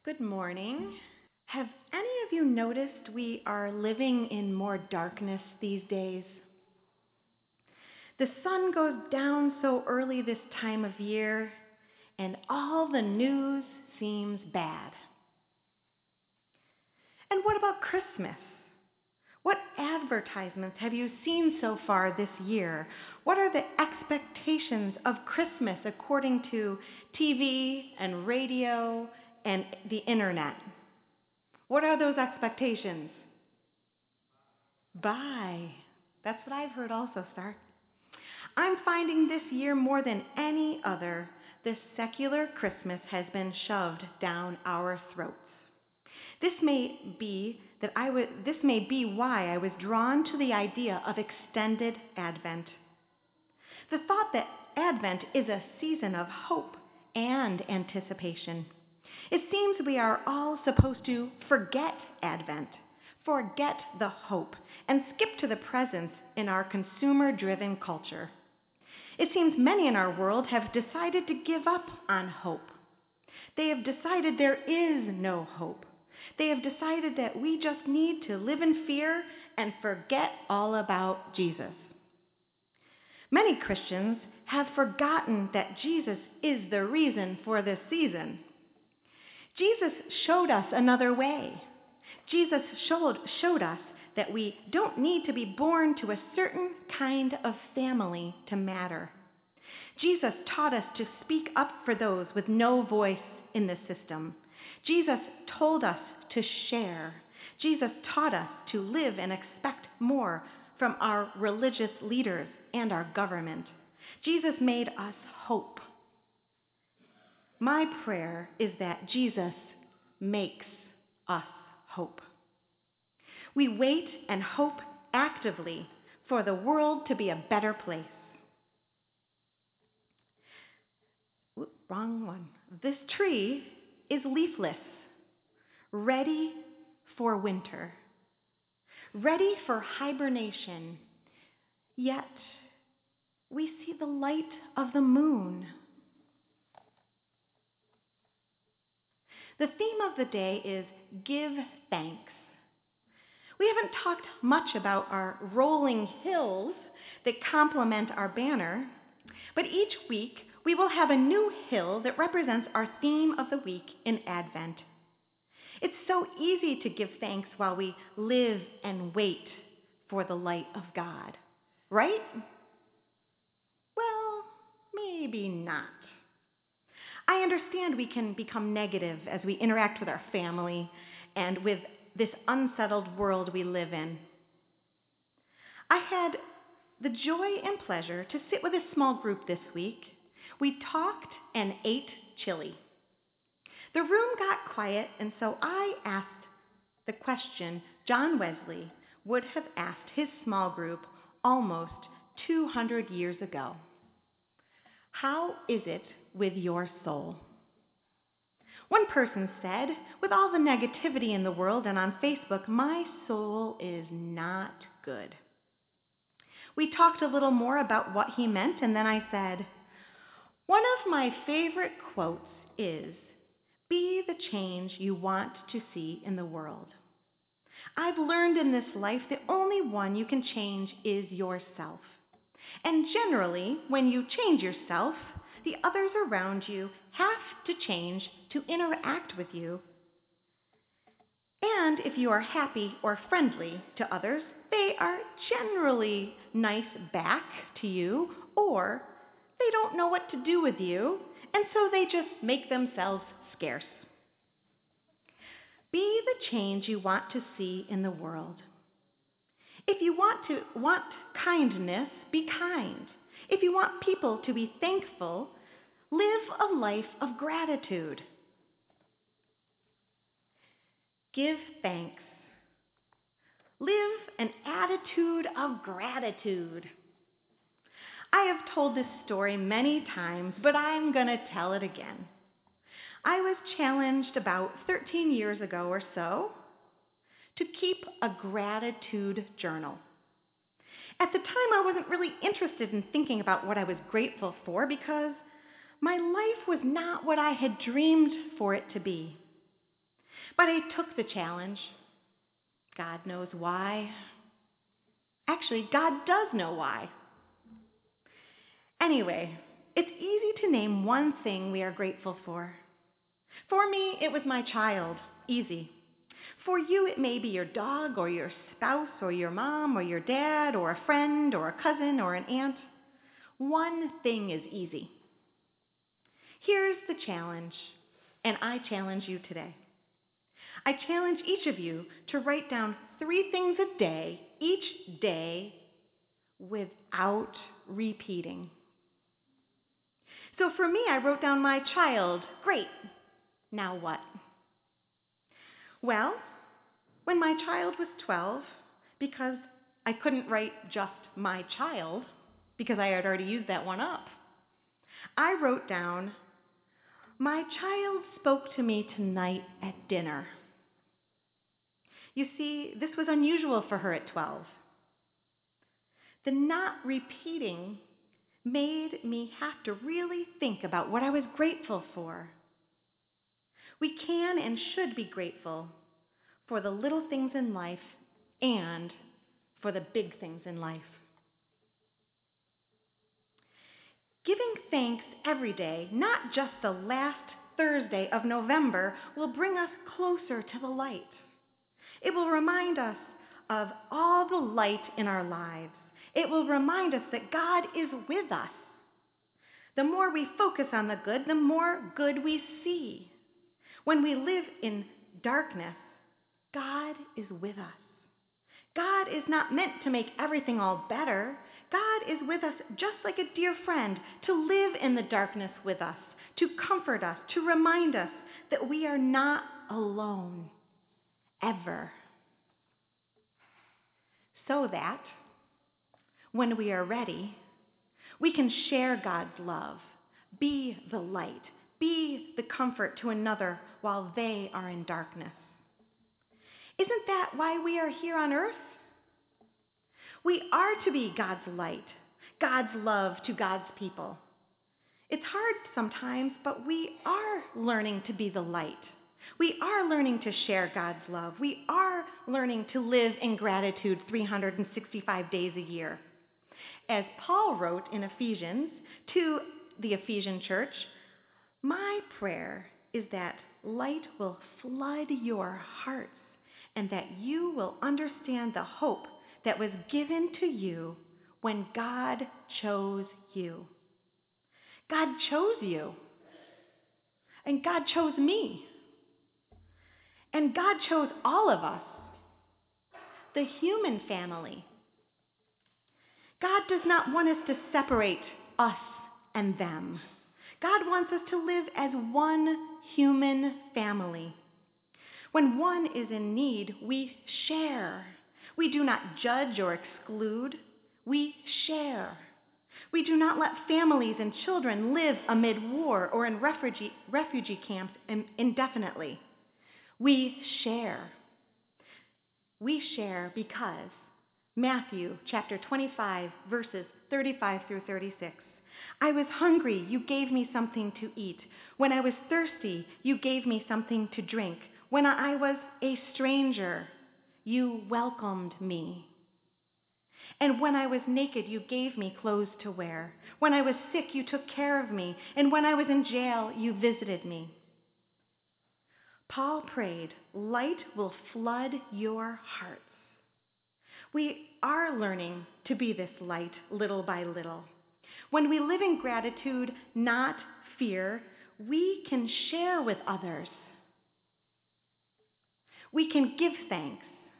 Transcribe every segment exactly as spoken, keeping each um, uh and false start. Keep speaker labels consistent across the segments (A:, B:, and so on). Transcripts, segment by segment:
A: Good morning. Have any of you noticed we are living in more darkness these days? The sun goes down so early this time of year, and all the news seems bad. And what about Christmas? What advertisements have you seen so far this year? What are the expectations of Christmas according to T V and radio and the internet? What are those expectations? Buy. That's what I've heard also, Star. I'm finding this year more than any other, this secular Christmas has been shoved down our throats. This may be that I was, this may be why I was drawn to the idea of extended Advent. The thought that Advent is a season of hope and anticipation. It seems we are all supposed to forget Advent, forget the hope, and skip to the presents in our consumer-driven culture. It seems many in our world have decided to give up on hope. They have decided there is no hope. They have decided that we just need to live in fear and forget all about Jesus. Many Christians have forgotten that Jesus is the reason for this season. Jesus showed us another way. Jesus showed, showed us that we don't need to be born to a certain kind of family to matter. Jesus taught us to speak up for those with no voice in the system. Jesus told us to share. Jesus taught us to live and expect more from our religious leaders and our government. Jesus made us hope. My prayer is that Jesus makes us hope. We wait and hope actively for the world to be a better place. Oops, wrong one. This tree is leafless, ready for winter, ready for hibernation, yet we see the light of the moon. The theme of the day is give thanks. We haven't talked much about our rolling hills that complement our banner, but each week we will have a new hill that represents our theme of the week in Advent. It's so easy to give thanks while we live and wait for the light of God, right? Well, maybe not. I understand we can become negative as we interact with our family and with this unsettled world we live in. I had the joy and pleasure to sit with a small group this week. We talked and ate chili. The room got quiet, and so I asked the question John Wesley would have asked his small group almost two hundred years ago. How is it with your soul? One person said, with all the negativity in the world and on Facebook, my soul is not good. We talked a little more about what he meant, and then I said, one of my favorite quotes is, be the change you want to see in the world. I've learned in this life the only one you can change is yourself. And generally, when you change yourself, the others around you have to change to interact with you. And if you are happy or friendly to others, they are generally nice back to you, or they don't know what to do with you, and so they just make themselves scarce. Be the change you want to see in the world. If you want to want kindness, be kind. If you want people to be thankful, live a life of gratitude. Give thanks. Live an attitude of gratitude. I have told this story many times, but I'm going to tell it again. I was challenged about thirteen years ago or so to keep a gratitude journal. At the time, I wasn't really interested in thinking about what I was grateful for because my life was not what I had dreamed for it to be. But I took the challenge. God knows why. Actually, God does know why. Anyway, it's easy to name one thing we are grateful for. For me, it was my child. Easy. For you, it may be your dog or your spouse or your mom or your dad or a friend or a cousin or an aunt. One thing is easy. Here's the challenge, and I challenge you today. I challenge each of you to write down three things a day, each day, without repeating. So for me, I wrote down my child. Great. Now what? Well, when my child was twelve, because I couldn't write just my child, because I had already used that one up, I wrote down, my child spoke to me tonight at dinner. You see, this was unusual for her at twelve. The not repeating made me have to really think about what I was grateful for. We can and should be grateful for the little things in life and for the big things in life. Giving thanks every day, not just the last Thursday of November, will bring us closer to the light. It will remind us of all the light in our lives. It will remind us that God is with us. The more we focus on the good, the more good we see. When we live in darkness, God is with us. God is not meant to make everything all better. God is with us just like a dear friend, to live in the darkness with us, to comfort us, to remind us that we are not alone, ever. So that when we are ready, we can share God's love, be the light, be the comfort to another while they are in darkness. Isn't that why we are here on earth? We are to be God's light, God's love to God's people. It's hard sometimes, but we are learning to be the light. We are learning to share God's love. We are learning to live in gratitude three hundred sixty-five days a year. As Paul wrote in Ephesians to the Ephesian church, my prayer is that light will flood your hearts and that you will understand the hope that was given to you when God chose you. God chose you. And God chose me. And God chose all of us, the human family. God does not want us to separate us and them. God wants us to live as one human family. When one is in need, we share. We do not judge or exclude. We share. We do not let families and children live amid war or in refugee, refugee camps indefinitely. We share. We share because Matthew chapter twenty-five, verses thirty-five through thirty-six. I was hungry, you gave me something to eat. When I was thirsty, you gave me something to drink. When I was a stranger, you welcomed me. And when I was naked, you gave me clothes to wear. When I was sick, you took care of me. And when I was in jail, you visited me. Paul prayed, light will flood your hearts. We are learning to be this light little by little. When we live in gratitude, not fear, we can share with others. We can give thanks.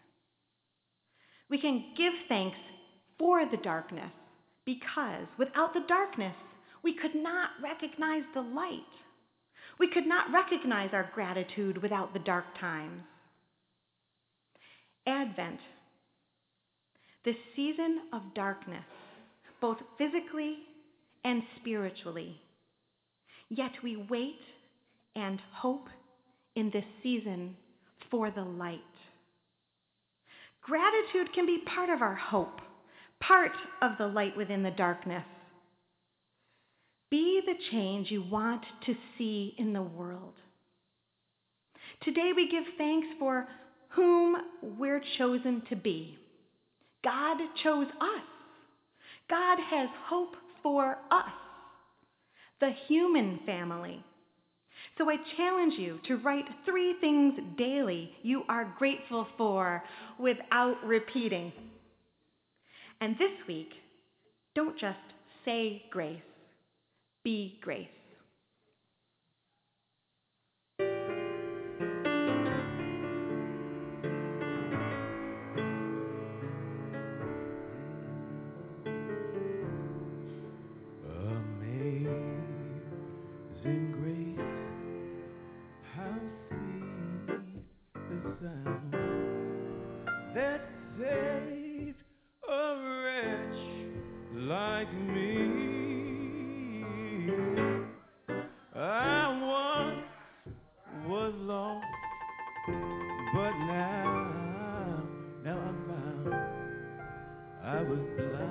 A: We can give thanks for the darkness, because without the darkness, we could not recognize the light. We could not recognize our gratitude without the dark times. Advent, the season of darkness, both physically and spiritually. Yet we wait and hope in this season for the light. Gratitude can be part of our hope, part of the light within the darkness. Be the change you want to see in the world. Today we give thanks for whom we're chosen to be. God chose us. God has hope for us, the human family. So I challenge you to write three things daily you are grateful for without repeating. And this week, don't just say grace, be grace.
B: Amazing grace, how sweet the sound that saved a wretch like me. I once was lost, but now, now I'm found. I was blind,